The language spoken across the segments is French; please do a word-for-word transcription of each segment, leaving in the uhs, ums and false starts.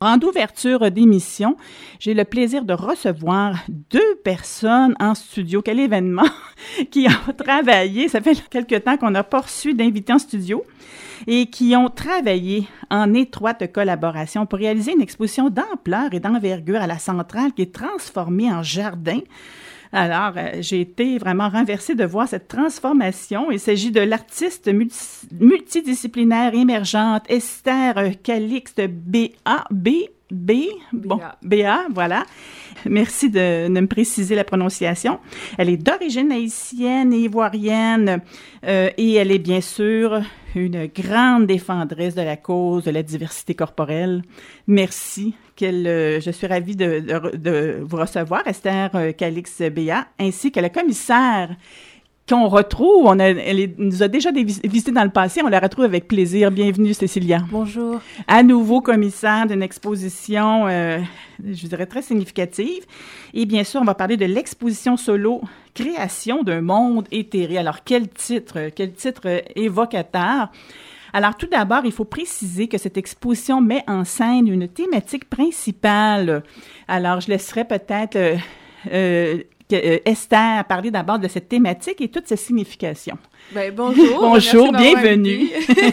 En ouverture d'émission, j'ai le plaisir de recevoir deux personnes en studio. Quel événement qui ont travaillé. Ça fait quelque temps qu'on n'a pas reçu d'invités en studio et qui ont travaillé en étroite collaboration pour réaliser une exposition d'ampleur et d'envergure à la centrale qui est transformée en jardin. Alors, euh, j'ai été vraiment renversée de voir cette transformation. Il s'agit de l'artiste multi- multidisciplinaire émergente Esther Calixte B A B. B, bon, B A, voilà. Merci de, de me préciser la prononciation. Elle est d'origine haïtienne et ivoirienne euh, et elle est bien sûr une grande défendresse de la cause de la diversité corporelle. Merci. Quelle, euh, je suis ravie de, de, de vous recevoir, Esther Calixte B A, ainsi que le commissaire qu'on retrouve. On a, elle est, nous a déjà visité dans le passé. On la retrouve avec plaisir. Bienvenue, Cécilia. Bonjour. À nouveau commissaire d'une exposition, euh, je dirais, très significative. Et bien sûr, on va parler de l'exposition solo « Création d'un monde éthéré ». Alors, quel titre, quel titre évocateur. Alors, tout d'abord, il faut préciser que cette exposition met en scène une thématique principale. Alors, je laisserai peut-être... Euh, euh, Euh, Esther, parler d'abord de cette thématique et toute sa signification. Ben, bonjour. Bonjour, bienvenue.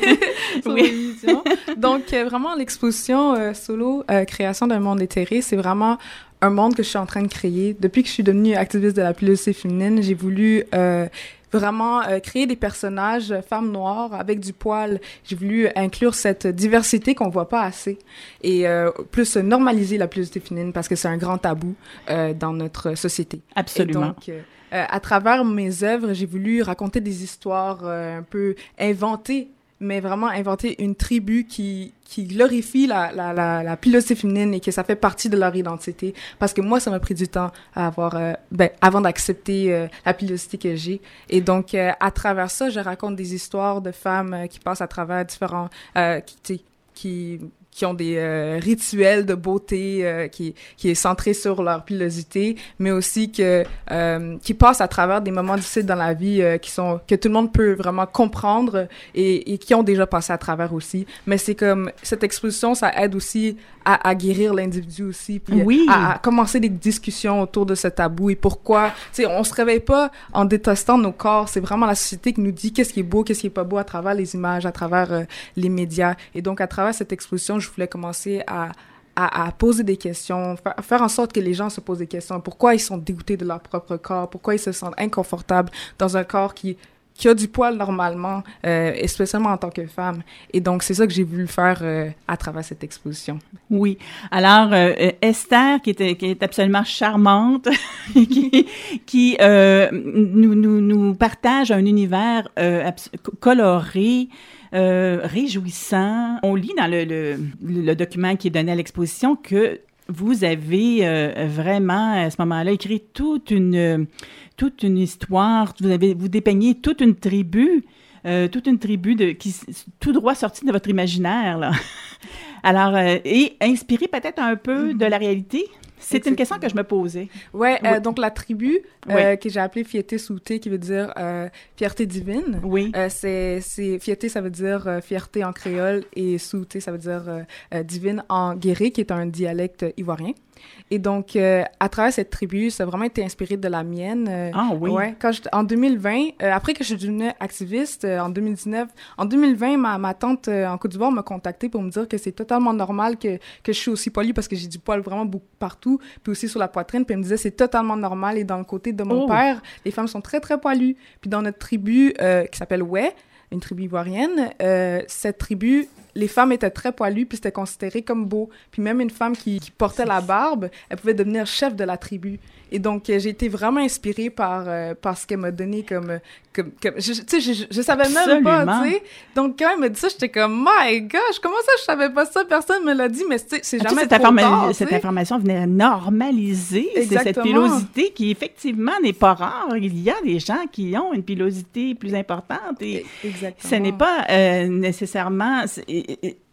Oui. Donc, euh, vraiment, l'exposition euh, solo euh, Création d'un monde éthéré, c'est vraiment un monde que je suis en train de créer. Depuis que je suis devenue activiste de la pilosité féminine, j'ai voulu euh, vraiment euh, créer des personnages euh, femmes noires avec du poil. J'ai voulu inclure cette diversité qu'on voit pas assez et euh, plus normaliser la pilosité féminine parce que c'est un grand tabou euh, dans notre société. Absolument. Et donc, euh, euh, à travers mes œuvres, j'ai voulu raconter des histoires euh, un peu inventées, mais vraiment inventer une tribu qui qui glorifie la la la, la pilosité féminine et que ça fait partie de leur identité. Parce que moi, ça m'a pris du temps à avoir euh, ben avant d'accepter euh, la pilosité que j'ai. Et donc euh, à travers ça, je raconte des histoires de femmes euh, qui passent à travers différents euh, qui qui qui ont des euh, rituels de beauté euh, qui qui est centré sur leur pilosité, mais aussi que euh, qui passent à travers des moments difficiles dans la vie euh, qui sont que tout le monde peut vraiment comprendre et, et qui ont déjà passé à travers aussi. Mais c'est comme cette exposition, ça aide aussi à, à guérir l'individu aussi, puis oui. à, à commencer des discussions autour de ce tabou et pourquoi. Tu sais, on se réveille pas en détestant nos corps. C'est vraiment la société qui nous dit qu'est-ce qui est beau, qu'est-ce qui est pas beau à travers les images, à travers euh, les médias. Et donc à travers cette exposition, je voulais commencer à, à, à poser des questions, fa- faire en sorte que les gens se posent des questions. Pourquoi ils sont dégoûtés de leur propre corps? Pourquoi ils se sentent inconfortables dans un corps qui, qui a du poil normalement, euh, et spécialement en tant que femme? Et donc, c'est ça que j'ai voulu faire euh, à travers cette exposition. Oui. Alors, euh, Esther, qui est, qui est absolument charmante, qui, qui euh, nous, nous, nous partage un univers euh, abs- coloré, Euh, réjouissant. On lit dans le, le, le document qui est donné à l'exposition que vous avez euh, vraiment, à ce moment-là, écrit toute une, toute une histoire. Vous avez, vous dépeignez toute une tribu, euh, toute une tribu de, qui, tout droit sortie de votre imaginaire, là. Alors, euh, et inspiré peut-être un peu de la réalité. C'est une question que je me posais. Ouais, oui. euh, donc la tribu euh, oui. que j'ai appelée Fierté Soutée, qui veut dire euh, fierté divine. Oui. Euh, c'est c'est fierté, ça veut dire euh, fierté en créole, et Soutée, ça veut dire euh, euh, divine en guéré, qui est un dialecte ivoirien. Et donc, euh, à travers cette tribu, ça a vraiment été inspiré de la mienne. Euh, ah oui. Ouais, quand j'étais en deux mille vingt, euh, après que je suis devenue activiste euh, en deux mille dix-neuf, en deux mille vingt, ma ma tante euh, en Côte d'Ivoire m'a contactée pour me dire que c'est totalement normal que que je suis aussi poilue parce que j'ai du poil vraiment beaucoup partout, puis aussi sur la poitrine. Puis elle me disait c'est totalement normal. Et dans le côté de mon oh. père, les femmes sont très très poilues. Puis dans notre tribu euh, qui s'appelle Ouais, une tribu ivoirienne, euh, cette tribu, les femmes étaient très poilues, puis c'était considéré comme beau. Puis même une femme qui, qui portait la barbe, elle pouvait devenir chef de la tribu. Et donc, euh, j'ai été vraiment inspirée par, euh, par ce qu'elle m'a donné comme... comme, comme tu sais, je, je, je savais même Absolument. pas, tu sais. Donc, quand elle m'a dit ça, j'étais comme, my gosh, comment ça, je savais pas ça? Personne me l'a dit, mais c'est jamais cette, trop informa- tard, cette t'sais. information venait normaliser c'est cette pilosité qui, effectivement, n'est pas rare. Il y a des gens qui ont une pilosité plus importante et Exactement. ce n'est pas euh, nécessairement... C'est,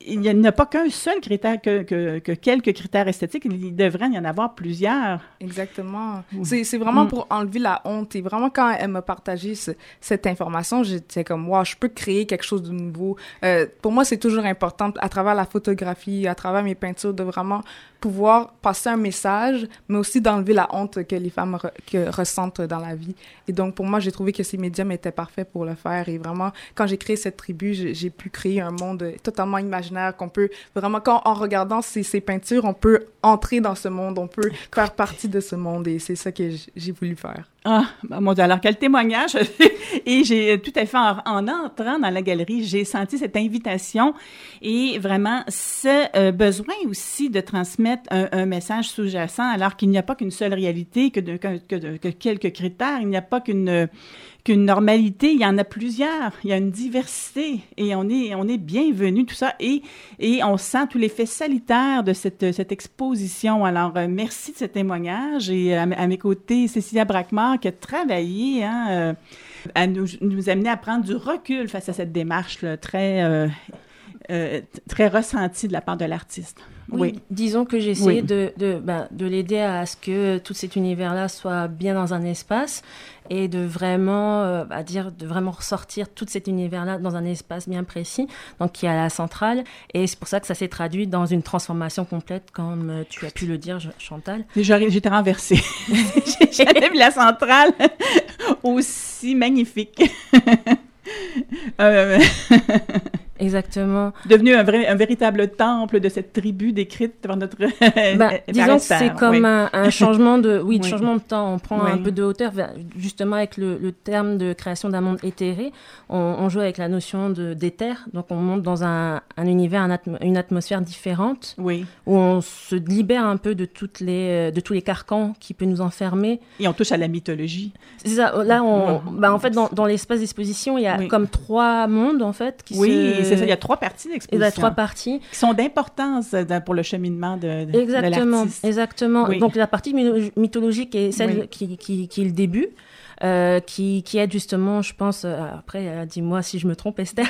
il n'y a pas qu'un seul critère, que, que, que quelques critères esthétiques. Il devrait y en avoir plusieurs. Exactement. C'est, c'est vraiment mm. pour enlever la honte. Et vraiment, quand elle m'a partagé ce, cette information, j'étais comme, wow, je peux créer quelque chose de nouveau. Euh, pour moi, c'est toujours important, à travers la photographie, à travers mes peintures, de vraiment pouvoir passer un message, mais aussi d'enlever la honte que les femmes re, que ressentent dans la vie. Et donc, pour moi, j'ai trouvé que ces médiums étaient parfaits pour le faire. Et vraiment, quand j'ai créé cette tribu, j'ai, j'ai pu créer un monde totalement imaginaire qu'on peut vraiment, quand, en regardant ces, ces peintures, on peut entrer dans ce monde, on peut faire partie de ce monde. Et c'est ça que j'ai voulu faire. Ah, mon Dieu, alors quel témoignage! Et j'ai tout à fait, en, en entrant dans la galerie, j'ai senti cette invitation et vraiment ce euh, besoin aussi de transmettre un, un message sous-jacent, alors qu'il n'y a pas qu'une seule réalité, que, de, que, que, de, que quelques critères, il n'y a pas qu'une qu'une normalité, il y en a plusieurs, il y a une diversité et on est on est bienvenus, tout ça, et et on sent tout l'effet salutaire de cette cette exposition. Alors euh, merci de ce témoignage, et à, à mes côtés Cécilia Bracquemart qui a travaillé hein, euh, à nous nous amener à prendre du recul face à cette démarche là, très euh, euh, très ressentie de la part de l'artiste. Oui, oui. Disons que j'ai essayé oui. de, de, ben, de l'aider à ce que tout cet univers-là soit bien dans un espace et de vraiment, euh, à dire, de vraiment ressortir tout cet univers-là dans un espace bien précis, donc qui est à la centrale. Et c'est pour ça que ça s'est traduit dans une transformation complète, comme euh, tu as pu le dire, Chantal. J'étais renversée. J'ai jamais vu la centrale aussi magnifique. euh... Exactement. Devenu un, vrai, un véritable temple de cette tribu décrite par notre bah, disons que c'est comme oui. un, un changement de oui, de oui. changement de temps. On prend oui. un peu de hauteur, justement avec le, le terme de création d'un monde éthéré. On, on joue avec la notion de d'éther, donc on monte dans un, un univers, un atm- une atmosphère différente, oui. où on se libère un peu de toutes les de tous les carcans qui peuvent nous enfermer. Et on touche à la mythologie. C'est ça. Là, on, oui. bah en fait dans, dans l'espace d'exposition, il y a oui. comme trois mondes en fait qui oui. se C'est ça, il y a trois parties d'exposition. Il y a trois parties. Qui sont d'importance pour le cheminement de, de, exactement, de l'artiste. Exactement. Oui. Donc, la partie mythologique est celle oui. qui, qui, qui est le début, euh, qui, qui aide justement, je pense, euh, après, euh, dis-moi si je me trompe, Esther,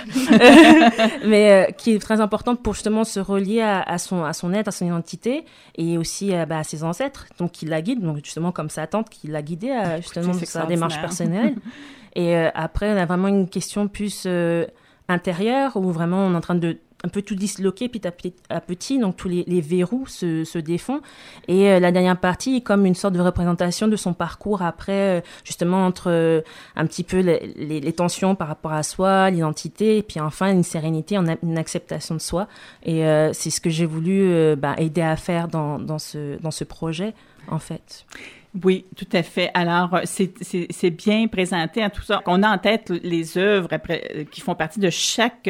mais euh, qui est très importante pour justement se relier à, à, son, à son être, à son identité, et aussi euh, bah, à ses ancêtres, donc qui la guident, donc justement comme sa tante qui l'a guidée à justement sa démarche personnelle. Et euh, après, on a vraiment une question plus... Euh, intérieur, où vraiment on est en train de un peu tout disloquer petit à petit, à petit donc tous les, les verrous se, se défont. Et euh, la dernière partie est comme une sorte de représentation de son parcours après, euh, justement entre euh, un petit peu les, les, les tensions par rapport à soi, l'identité, et puis enfin une sérénité, une acceptation de soi. Et euh, c'est ce que j'ai voulu euh, bah, aider à faire dans, dans, ce, dans ce projet, en fait. Oui, tout à fait. Alors, c'est, c'est, c'est bien présenté à tout ça. On a en tête les œuvres après, qui font partie de chaque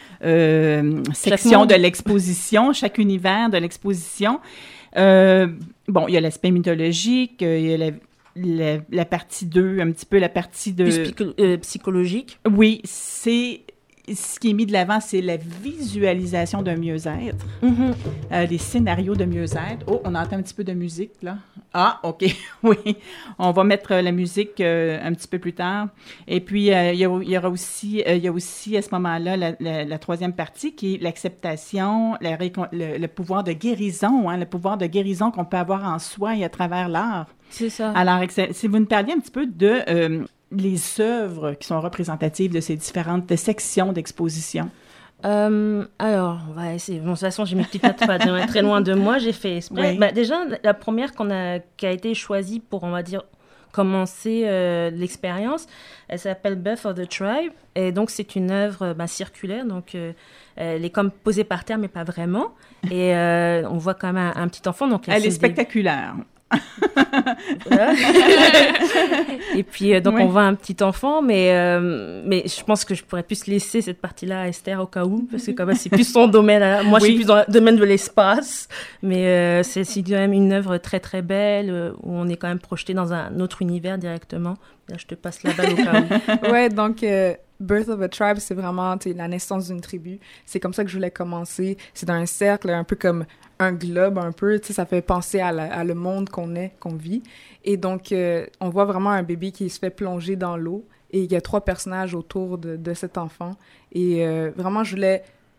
euh, section chaque de l'exposition, chaque univers de l'exposition. Euh, bon, il y a l'aspect mythologique, il y a la, la, la partie deux, un petit peu la partie de... Plus psycho- euh, psychologique. Oui, c'est... Ce qui est mis de l'avant, c'est la visualisation d'un mieux-être, mm-hmm. euh, les scénarios de mieux-être. Oh, on entend un petit peu de musique, là. Ah, OK, oui. On va mettre la musique euh, un petit peu plus tard. Et puis, euh, il, y a, il y aura aussi, euh, il y a aussi à ce moment-là la, la, la troisième partie qui est l'acceptation, la récon- le, le pouvoir de guérison, hein, le pouvoir de guérison qu'on peut avoir en soi et à travers l'art. C'est ça. Alors, si vous nous parliez un petit peu de... Euh, les œuvres qui sont représentatives de ces différentes sections d'exposition? Euh, alors, on va essayer. Bon, de toute façon, j'ai mes petites notes pas très loin de moi. J'ai fait exprès. Oui. Bah, déjà, la première qu'on a, qui a été choisie pour, on va dire, commencer euh, l'expérience, elle s'appelle Birth of the Tribe. Et donc, c'est une œuvre bah, circulaire. Donc, euh, elle est comme posée par terre, mais pas vraiment. Et euh, on voit quand même un, un petit enfant. Donc, elle est spectaculaire. Des... Et puis euh, donc oui. on voit un petit enfant, mais euh, mais je pense que je pourrais plus laisser cette partie-là à Esther au cas où, parce que quand même c'est plus son domaine. Hein. Moi oui. je suis plus dans le domaine de l'espace, mais euh, c'est, c'est quand même une œuvre très très belle euh, où on est quand même projeté dans un autre univers directement. Là, je te passe la balle au cas où. Ouais, donc euh, Birth of a Tribe, c'est vraiment la naissance d'une tribu. C'est comme ça que je voulais commencer. C'est dans un cercle, un peu comme un globe, un peu. Tu sais, ça fait penser à, la, à le monde qu'on est, qu'on vit. Et donc, euh, on voit vraiment un bébé qui se fait plonger dans l'eau. Et il y a trois personnages autour de, de cet enfant. Et euh, vraiment, je voulais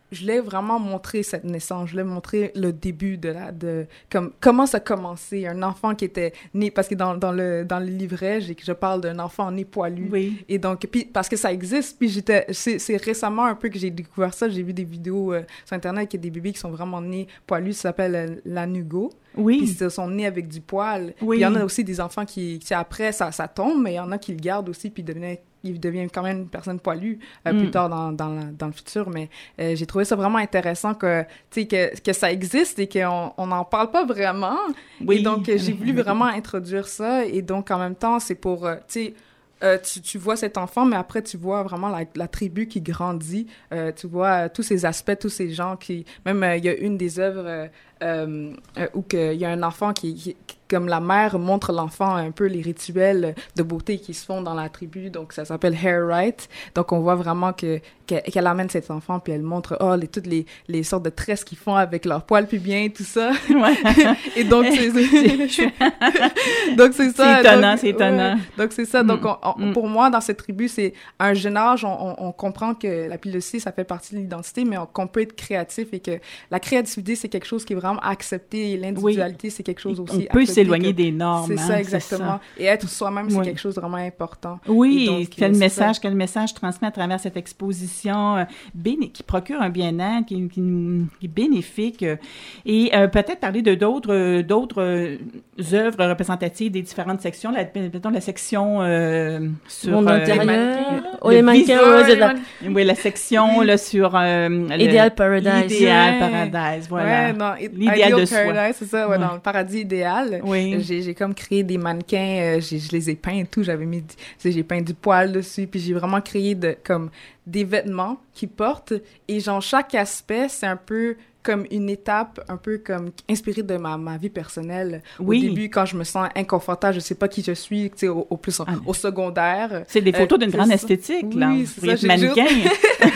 je voulais vraiment montrer cette naissance, je voulais montrer le début de la, de, comme, comment ça a commencé, un enfant qui était né, parce que dans, dans le, dans le livret, j'ai, je parle d'un enfant né poilu. Oui. Et donc, puis, parce que ça existe, puis j'étais, c'est, c'est récemment un peu que j'ai découvert ça, j'ai vu des vidéos euh, sur Internet, qu'il y a des bébés qui sont vraiment nés poilus, ça s'appelle euh, l'anugo. Oui. Puis ils sont nés avec du poil. Oui. Puis il y en a aussi des enfants qui, qui après, ça, ça tombe, mais il y en a qui le gardent aussi, puis ils deviennent, ils deviennent quand même une personne poilue euh, mm. plus tard dans, dans, la, dans le futur. Mais euh, j'ai trouvé ça vraiment intéressant que, tu sais, que, que ça existe et qu'on on n'en parle pas vraiment. Oui. Et donc, j'ai voulu vraiment introduire ça. Et donc, en même temps, c'est pour, euh, tu sais, Euh, tu, tu vois cet enfant, mais après, tu vois vraiment la, la tribu qui grandit. Euh, tu vois euh, tous ces aspects, tous ces gens qui... Même, il euh, y a une des œuvres euh, euh, euh, où il y a un enfant qui, qui... Comme la mère montre l'enfant un peu les rituels de beauté qui se font dans la tribu. Donc, ça s'appelle Hair Right. Donc, on voit vraiment que, que, qu'elle amène cet enfant, puis elle montre oh, les, toutes les, les sortes de tresses qu'ils font avec leurs poils pubiens, tout ça. Ouais. Et donc, c'est, c'est... donc, c'est ça. C'est étonnant, donc, c'est étonnant. Ouais. Donc, c'est ça. Donc, on, on, Mm. pour moi, dans cette tribu, c'est à un jeune âge, on, on, on comprend que la pilocie, ça fait partie de l'identité, mais on, qu'on peut être créatif et que la créativité, c'est quelque chose qui est vraiment accepté et l'individualité, oui. c'est quelque chose aussi on peut s'éloigner que... des normes. C'est hein, ça, exactement. C'est ça. Et être soi-même, c'est oui. quelque chose de vraiment important. Oui, donc, quel euh, message, quel message transmet à travers cette exposition euh, béné- qui procure un bien-être, qui, qui, qui est bénéfique. Euh, et euh, peut-être parler de d'autres, euh, d'autres euh, œuvres représentatives des différentes sections. La, mettons la section euh, sur... Monde euh, intérieur. Oh, le les mannequins, visuel, ouais, c'est la... Oui, la section là, sur... Euh, Ideal Paradise. L'idéal Ouais. Paradise, voilà. Ouais, non, l'idéal Ideal de soi. Paradise, c'est ça, ouais, Ouais. dans le paradis idéal. Oui. J'ai, j'ai comme créé des mannequins, euh, j'ai, je les ai peints et tout, j'avais mis, du- tu sais, j'ai peint du poil dessus, puis j'ai vraiment créé de, comme, des vêtements qu'ils portent, et genre, chaque aspect, c'est un peu comme une étape, un peu comme inspirée de ma, ma vie personnelle. Oui. Au début, quand je me sens inconfortable, je sais pas qui je suis, tu sais, au, au plus, Ah. au secondaire. C'est des photos Euh, d'une c'est grande ça. esthétique, là. Oui, Vous c'est pourriez ça, être j'ai- mannequin.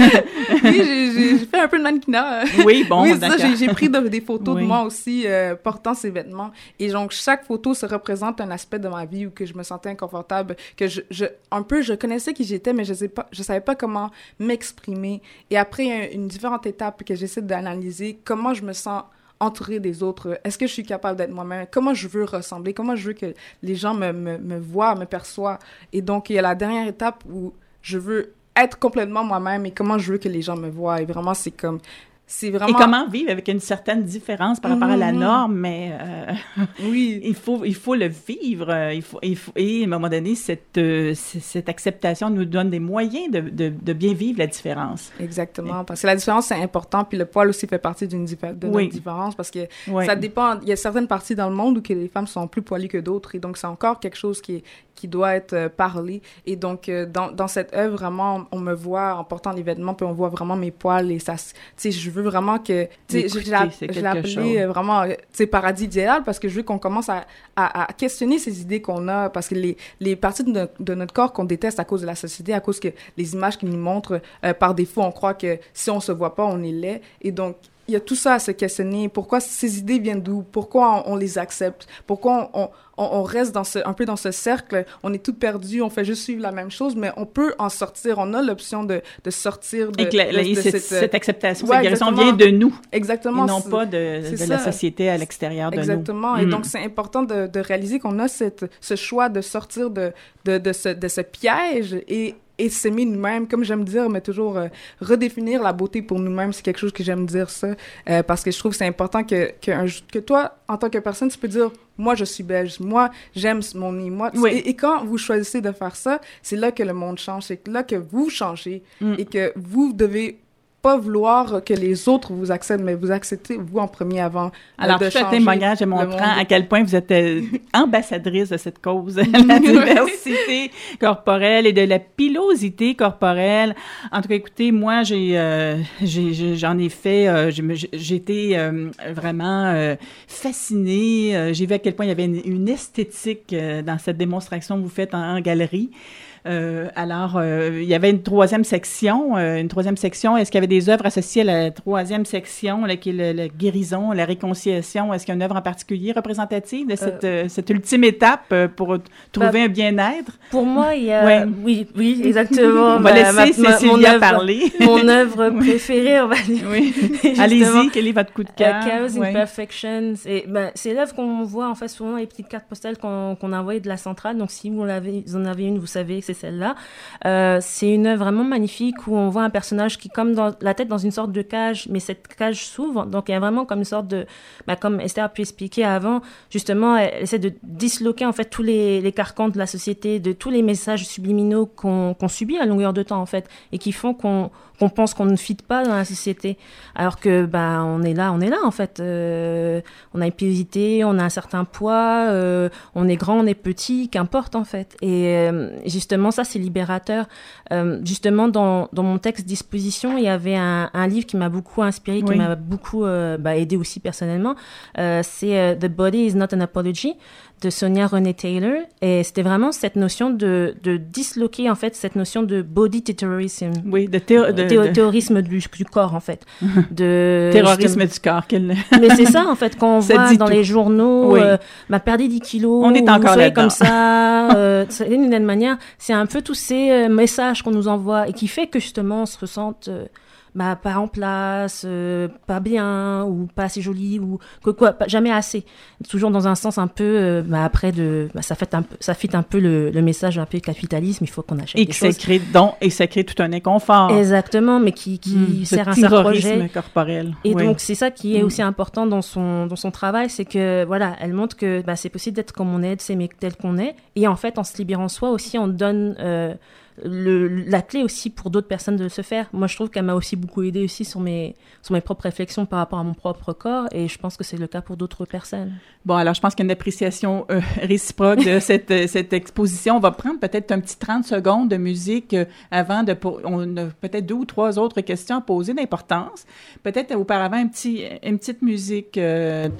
Oui, j'ai, j'ai, j'ai fait un peu de mannequinat. Oui, bon, oui, c'est d'accord. ça, j'ai, j'ai pris de- des photos Oui. de moi aussi euh, portant ces vêtements. Et donc, chaque photo se représente un aspect de ma vie où que je me sentais inconfortable, que je, je un peu, je connaissais qui j'étais, mais je sais pas, je savais pas comment m'exprimer. Et après, il y a une différente étape que j'essaie d'analyser, comment je me sens entourée des autres. Est-ce que je suis capable d'être moi-même? Comment je veux ressembler? Comment je veux que les gens me, me, me voient, me perçoivent? Et donc, il y a la dernière étape où je veux être complètement moi-même et comment je veux que les gens me voient. Et vraiment, c'est comme... C'est vraiment... Et comment vivre avec une certaine différence par rapport à la Mhm. norme, mais euh, Oui. il faut il faut le vivre, euh, il faut il faut et à un moment donné cette euh, c- cette acceptation nous donne des moyens de, de, de bien vivre la différence. Exactement, parce que la différence, c'est important, puis le poil aussi fait partie d'une diffé- de Oui. notre différence, parce que Oui. ça dépend, il y a certaines parties dans le monde où que les femmes sont plus poilues que d'autres, et donc c'est encore quelque chose qui, est, qui doit être euh, parlé, et donc euh, dans, dans cette œuvre, vraiment, on me voit en portant les vêtements, puis on voit vraiment mes poils, et ça, tu sais, je veux vraiment que, tu sais, Écoutez, je, je l'ai- c'est je quelque l'ai appelé chose. euh, vraiment, euh, tu sais, paradis idéal, parce que je veux qu'on commence à, à, à questionner ces idées qu'on a, parce que les, les parties de, no- de notre corps qu'on déteste à cause de la société, à cause que les images qu'ils nous montrent, euh, par défaut, on croit que si on se voit pas, on est laid, et donc, il y a tout ça à se questionner. Pourquoi ces idées viennent d'où? Pourquoi on, on les accepte? Pourquoi on, on, on reste dans ce, un peu dans ce cercle? On est tout perdu, on fait juste suivre la même chose, mais on peut en sortir. On a l'option de, de sortir de, Et que la- la- de- de cette, cette... cette acceptation, Ouais, cette guérison exactement. vient de nous, Exactement. et non c'est- pas de, c'est de ça. la société à l'extérieur de Exactement. nous. Et Mm. donc, c'est important de, de réaliser qu'on a cette, ce choix de sortir de, de, de, ce, de ce piège et, et s'aimer nous-mêmes. Comme j'aime dire, mais toujours euh, redéfinir la beauté pour nous-mêmes, c'est quelque chose que j'aime dire ça. Euh, parce que je trouve que c'est important que, que, un- que toi, en tant que personne, tu peux dire, moi, je suis belge. Moi, j'aime mon nez. Moi, Oui. et, et quand vous choisissez de faire ça, c'est là que le monde change. C'est là que vous changez Mm. et que vous devez pas vouloir que les autres vous acceptent, mais vous acceptez vous en premier avant euh, Alors, de je fais un changer témoignage le montrant monde. à quel point vous êtes euh, ambassadrice de cette cause, la diversité corporelle et de la pilosité corporelle. En tout cas, écoutez, moi, j'ai, euh, j'ai, j'ai- j'en ai fait, euh, j'ai, j'ai été euh, vraiment euh, fascinée. Euh, J'ai vu à quel point il y avait une, une esthétique euh, dans cette démonstration que vous faites en, en galerie. Euh, alors, euh, il y avait une troisième section. Euh, une troisième section, est-ce qu'il y avait des œuvres associées à la troisième section, là, qui est le, la guérison, la réconciliation? Est-ce qu'il y a une œuvre en particulier représentative de cette, euh, euh, cette ultime étape euh, pour trouver bah, un bien-être? Pour moi, il y a... Ouais. Oui, oui, exactement. On va laisser ma, ma, Cécilia mon parler. Mon œuvre préférée, on va dire. Oui. Allez-y, quel est votre coup de cœur? Uh, Chaos ouais. Imperfections. Et, ben, c'est l'œuvre qu'on voit, en fait, souvent, les petites cartes postales qu'on, qu'on a envoyées de la centrale. Donc, si vous, l'avez, vous en avez une, vous savez que c'est celle-là. Euh, c'est une œuvre vraiment magnifique où on voit un personnage qui, comme dans la tête dans une sorte de cage, mais cette cage s'ouvre. Donc, il y a vraiment comme une sorte de, ben, comme Esther a pu expliquer avant, justement, elle, elle essaie de disloquer, en fait, tous les, les carcans de la société, de tous les messages subliminaux qu'on, qu'on subit à longueur de temps, en fait, et qui font qu'on, qu'on pense qu'on ne fit pas dans la société. Alors que, ben, on est là, on est là, en fait. Euh, on a une pilosité, on a un certain poids, euh, on est grand, on est petit, qu'importe, en fait. Et euh, justement, ça, c'est libérateur. Euh, justement, dans, dans mon texte disposition, il y avait un, un livre qui m'a beaucoup inspiré, qui oui. m'a beaucoup euh, bah, aidé aussi personnellement. Euh, c'est euh, The Body is Not an Apology de Sonia Renee Taylor. Et c'était vraiment cette notion de, de disloquer, en fait, cette notion de body terrorism. Oui, de, théo- de, Théo- de... terrorisme du, du corps, en fait. De, terrorisme du corps. Quel... Mais c'est ça, en fait, quand on voit dans tout. les journaux, oui. euh, bah, perdre dix kilos, on est encore là comme ça, euh, d'une certaine manière, c'est un peu tous ces euh, messages qu'on nous envoie et qui fait que, justement, on se ressente... Euh, bah, pas en place, euh, pas bien, ou pas assez joli, ou que quoi, pas, jamais assez. Toujours dans un sens un peu, euh, bah, après de, bah, ça fait un peu, ça fit un peu le, le message un peu capitalisme, il faut qu'on achète et des qui choses. Crée, donc, et ça crée tout un inconfort. Exactement, mais qui, qui mmh, sert un certain projet. Corporel. Et oui. donc, c'est ça qui est mmh. aussi important dans son, dans son travail, c'est que, voilà, elle montre que, bah, c'est possible d'être comme on est, de s'aimer tel qu'on est, et en fait, en se libérant soi aussi, on donne, euh, Le, la clé aussi pour d'autres personnes de se faire. Moi, je trouve qu'elle m'a aussi beaucoup aidée aussi sur mes, sur mes propres réflexions par rapport à mon propre corps, et je pense que c'est le cas pour d'autres personnes. Bon, alors je pense qu'il y a une appréciation euh, réciproque de cette, cette exposition. On va prendre peut-être un petit trente secondes de musique euh, avant de... Pour, on a peut-être deux ou trois autres questions à poser d'importance. Peut-être auparavant, un petit, une petite musique... Euh...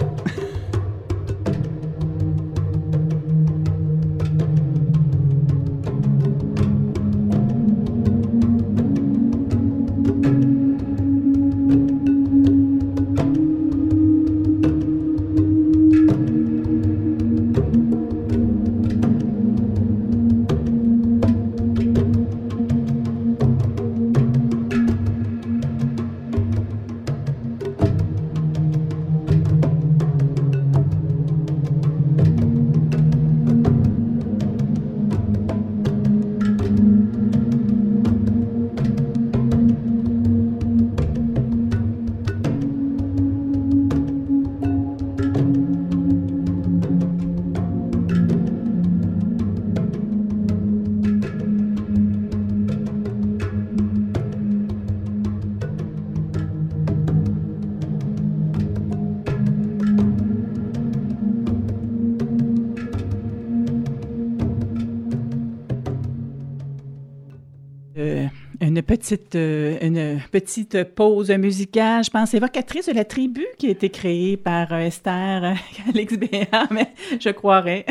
Une petite, euh, une petite pause musicale, je pense, évocatrice de la tribu qui a été créée par euh, Esther euh, Alex Béat, mais je croirais,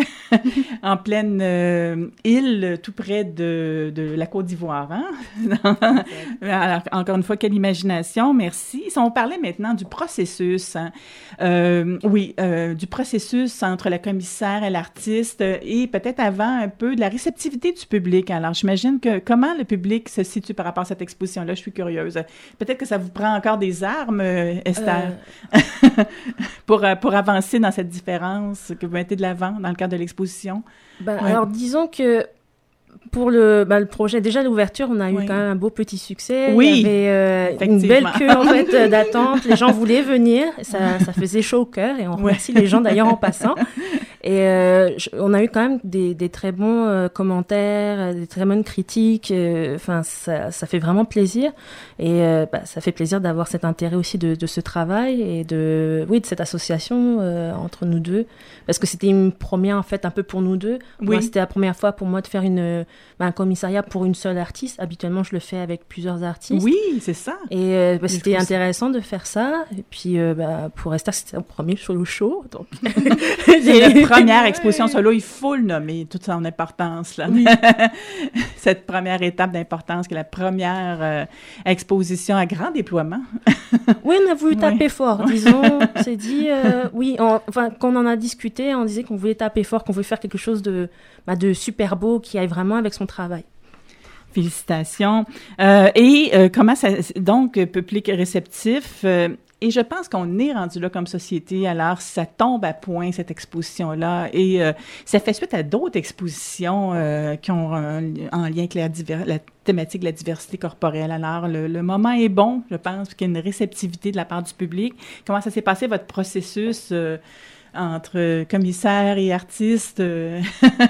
en pleine euh, île, tout près de, de la Côte d'Ivoire. Hein? Alors, encore une fois, quelle imagination, merci. Si on parlait maintenant du processus, hein, euh, oui, euh, du processus entre la commissaire et l'artiste, et peut-être avant un peu de la réceptivité du public. Alors, j'imagine que comment le public se situe par rapport à cette exposition-là, je suis curieuse. Peut-être que ça vous prend encore des armes, Esther, euh... pour, pour avancer dans cette différence que vous mettez de l'avant dans le cadre de l'exposition. Ben, ouais. Alors, disons que pour le, ben, le projet, déjà l'ouverture, on a eu oui. quand même un beau petit succès. Oui, il y avait euh, une belle queue en fait d'attente. Les gens voulaient venir, ça, ça faisait chaud au cœur, et on remercie ouais. les gens d'ailleurs en passant. Et euh, je, on a eu quand même des, des très bons euh, commentaires, des très bonnes critiques. Enfin, euh, ça, ça fait vraiment plaisir, et euh, bah, ça fait plaisir d'avoir cet intérêt aussi de, de ce travail et de, oui, de cette association euh, entre nous deux, parce que c'était une première en fait un peu pour nous deux. Oui. Moi, c'était la première fois pour moi de faire une bah, un commissariat pour une seule artiste. Habituellement, je le fais avec plusieurs artistes. Oui, c'est ça. Et euh, bah, c'était intéressant de faire ça. Et puis, euh, bah, pour Esther, c'était un premier solo show. Donc, j'ai... première exposition, ça là, il faut le nommer, toute son importance, là. Oui. Cette première étape d'importance, qui est la première euh, exposition à grand déploiement. Oui, on a voulu Oui. taper fort, disons. On s'est dit, euh, oui, on, enfin, quand on en a discuté, on disait qu'on voulait taper fort, qu'on voulait faire quelque chose de, bah, de super beau, qui aille vraiment avec son travail. Félicitations. Euh, et euh, comment ça... Donc, euh, public réceptif... Euh, Et je pense qu'on est rendu là comme société, alors ça tombe à point, cette exposition-là, et euh, ça fait suite à d'autres expositions euh, qui ont un, en lien avec la, diver- la thématique de la diversité corporelle. Alors, le, le moment est bon, je pense, qu'il y a une réceptivité de la part du public. Comment ça s'est passé, votre processus euh, entre commissaire et artiste? euh?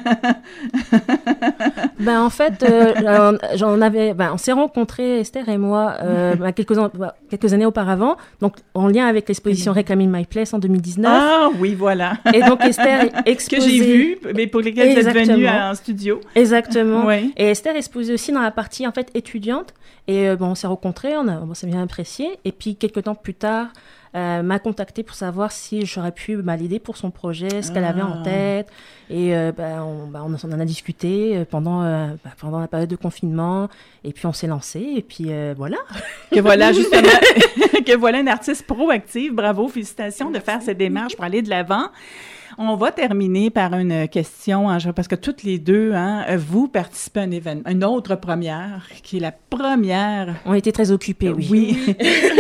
Ben, en fait, euh, j'en avais, ben, on s'est rencontrés, Esther et moi, euh, ben, quelques, an, quelques années auparavant, donc en lien avec l'exposition Reclaiming My Place en deux mille dix-neuf. Ah oui, voilà. Et donc Esther exposait... Que j'ai vu, mais pour lesquels vous êtes Exactement. venus en studio. Exactement. Oui. Et Esther exposait aussi dans la partie en fait étudiante. Et euh, bon, on s'est rencontrés, on, a, on s'est bien apprécié. Et puis quelques temps plus tard, euh, m'a contacté pour savoir si j'aurais pu bah, l'aider pour son projet, ce qu'elle avait en tête. Et euh, bah, on, bah, on en a discuté pendant euh, bah, pendant la période de confinement. Et puis on s'est lancé. Et puis euh, voilà. Que voilà justement, que voilà une artiste proactive. Bravo, félicitations de faire cette démarche pour aller de l'avant. On va terminer par une question, hein, parce que toutes les deux, hein, vous participez à un événement, une autre première, qui est la première. On était très occupés, oui. Oui.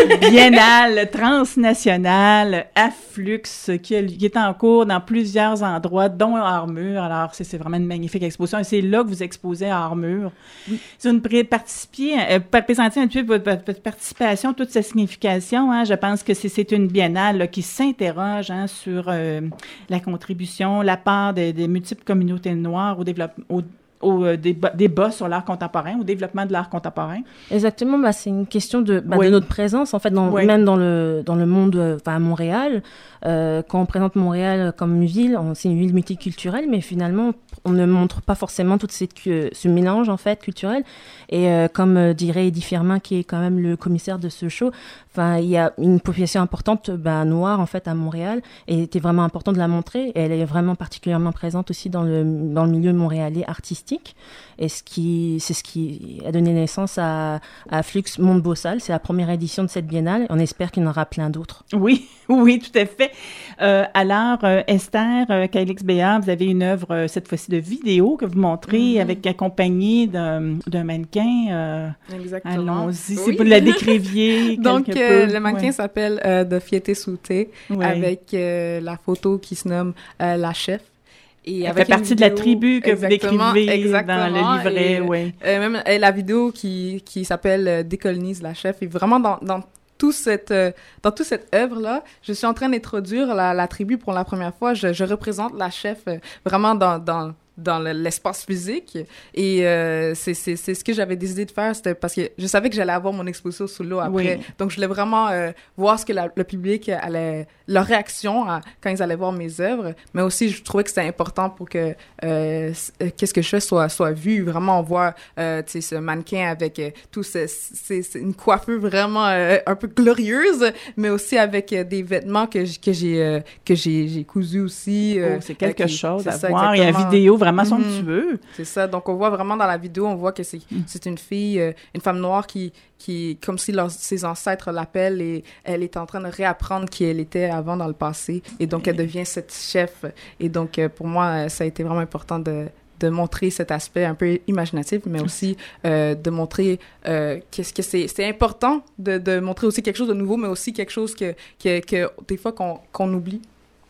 Biennale transnationale à Flux, qui, a- qui est en cours dans plusieurs endroits, dont à Armure. Alors, c'est, c'est vraiment une magnifique exposition. Et c'est là que vous exposez à Armure. Oui. Si vous nous participiez, euh, présentiez un petit peu votre, votre participation, toute sa signification, hein, je pense que c'est, c'est une biennale là, qui s'interroge hein, sur euh, la contribution, la part des, des multiples communautés noires au développement, au, au euh, débat, débat sur l'art contemporain, au développement de l'art contemporain. Exactement, bah, c'est une question de, bah, Oui. de notre présence, en fait, dans, Oui. même dans le, dans le monde, euh, enfin, à Montréal. Euh, quand on présente Montréal comme une ville, on, c'est une ville multiculturelle, mais finalement, on ne montre pas forcément tout cette, euh, ce mélange, en fait, culturel. Et euh, comme euh, dirait Eddy Firmin, qui est quand même le commissaire de ce show, enfin, il y a une population importante, bah, noire, en fait, à Montréal, et il était vraiment important de la montrer. Et elle est vraiment particulièrement présente aussi dans le, dans le milieu montréalais artistique. Et ce qui, c'est ce qui a donné naissance à, à Flux Monde Bossal. C'est la première édition de cette biennale. On espère qu'il y en aura plein d'autres. Oui, oui, tout à fait. Euh, alors, euh, Esther, euh, Calyx Béard, vous avez une œuvre, euh, cette fois-ci, de vidéo que vous montrez Mm-hmm. avec accompagné d'un, d'un mannequin. Euh, Exactement. allons-y, Oui. si vous la décriviez Donc, quelque euh, peu. le mannequin Ouais. s'appelle euh, De Fiete Souté, Ouais. avec euh, la photo qui se nomme euh, La Chef. Et Elle avec fait une partie de la vidéo- tribu que Exactement, vous décrivez exactement. dans le livret, Et, oui. euh, même et la vidéo qui, qui s'appelle euh, Décolonise la Chef est vraiment dans, dans tout cette euh, dans toute cette œuvre là. Je suis en train d'introduire la, la tribu pour la première fois. Je, je représente la chef euh, vraiment dans dans dans le- l'espace physique et euh, c'est c'est c'est ce que j'avais décidé de faire, c'était parce que je savais que j'allais avoir mon exposition sous l'eau après, Oui. donc je voulais vraiment euh, voir ce que la- le public allait, leur réaction à- quand ils allaient voir mes œuvres, mais aussi je trouvais que c'était important pour que euh, c- euh, qu'est-ce que je fais soit soit vu, vraiment on voit euh, tu sais ce mannequin avec euh, tout ce c'est c'est une coiffure vraiment euh, un peu glorieuse, mais aussi avec euh, des vêtements que j- que j'ai euh, que j'ai j'ai cousus aussi. euh, Oh, c'est quelque euh, qui- chose c'est à ça, voir. Il y a une exactement. vidéo vraiment Mhm. somptueux. C'est ça. Donc, on voit vraiment dans la vidéo, on voit que c'est c'est une fille, euh, une femme noire qui, qui comme si leurs- ses ancêtres l'appellent et elle est en train de réapprendre qui elle était avant dans le passé. Et donc, elle devient cette chef. Et donc, euh, pour moi, euh, ça a été vraiment important de de montrer cet aspect un peu imaginatif, mais aussi euh, de montrer euh, qu'est-ce que c'est c'est important de, de montrer aussi quelque chose de nouveau, mais aussi quelque chose que, que, que des fois qu'on qu'on oublie.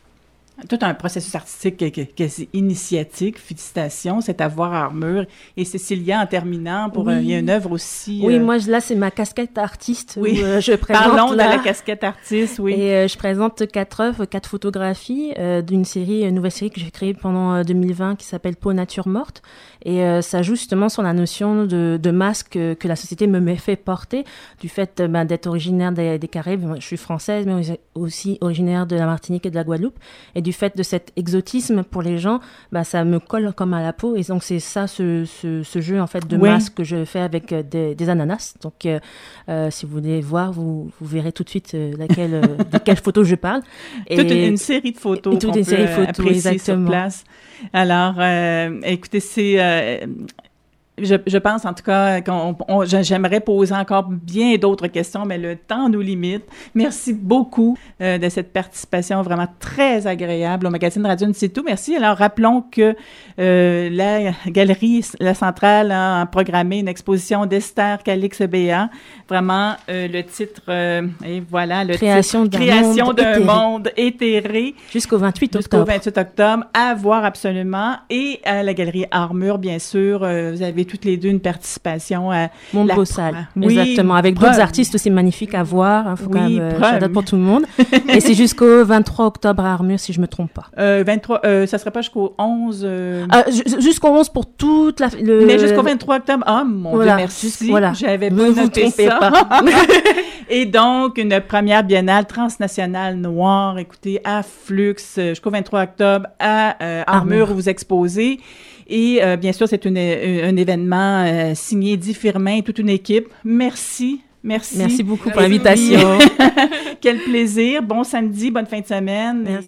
Tout un processus artistique qui- qui- quasi initiatique. Félicitations, c'est à voir à Armure. Et Cécilia, en terminant, pour Oui. euh, il y a une œuvre aussi. Oui, euh, moi, je- là, c'est ma casquette artiste. Oui. Où, euh, je présente Parlons là, de la casquette artiste, oui. Et euh, je présente quatre œuvres, quatre photographies euh, d'une série, une nouvelle série que j'ai créée pendant euh, deux mille vingt qui s'appelle Peau Nature Morte. Et euh, ça joue justement sur la notion de, de masque que, que la société me fait porter, du fait euh, ben, d'être originaire des, des Caraïbes. Je suis française, mais aussi originaire de la Martinique et de la Guadeloupe. Et du fait de cet exotisme pour les gens, bah, ça me colle comme à la peau. Et donc, c'est ça, ce, ce, ce jeu, en fait, de Oui. masques que je fais avec euh, des, des ananas. Donc, euh, euh, si vous voulez voir, vous, vous verrez tout de suite euh, laquelle, euh, de quelle photo je parle. Et toute une, une série de photos toute qu'on une peut série de photos, apprécier exactement. sur place. Alors, euh, écoutez, c'est... Euh, Je, je pense en tout cas qu'on on, j'aimerais poser encore bien d'autres questions, mais le temps nous limite. Merci beaucoup euh, de cette participation vraiment très agréable au magazine Radio C'est tout. Merci. Alors, rappelons que euh, la Galerie La Centrale a programmé une exposition d'Esther Calix-Béat. Vraiment, euh, le titre, euh, et voilà, le Création titre, d'un Création monde d'un éthéré. monde éthéré. Jusqu'au vingt-huit Jusqu'au octobre. vingt-huit octobre, à voir absolument. Et à la Galerie Armure, bien sûr, euh, vous avez toutes les deux une participation à Monde la Beau pro- Salle. Oui, Exactement. Avec preuve. d'autres artistes aussi magnifiques à voir. Hein, faut Oui, quand même, euh, preuve. shout-out pour tout le monde. Et c'est jusqu'au vingt-trois octobre à Armure, si je me trompe pas. Euh, vingt-trois, euh, ça serait pas jusqu'au onze... euh, Euh, ju- jusqu'au onze pour toute la... Le, mais jusqu'au vingt-trois octobre, ah mon Voilà, Dieu, merci. juste- voilà. J'avais Ne pas vous noté trompez ça. pas. Et donc, une première biennale transnationale noire, écoutez, à Flux, euh, jusqu'au vingt-trois octobre, à euh, Armure, Armure. où vous exposez. Et euh, bien sûr, c'est une, un événement euh, signé Di Firmin et toute une équipe. Merci. Merci. Merci beaucoup pour Merci. l'invitation. Quel plaisir. Bon samedi, bonne fin de semaine. Merci.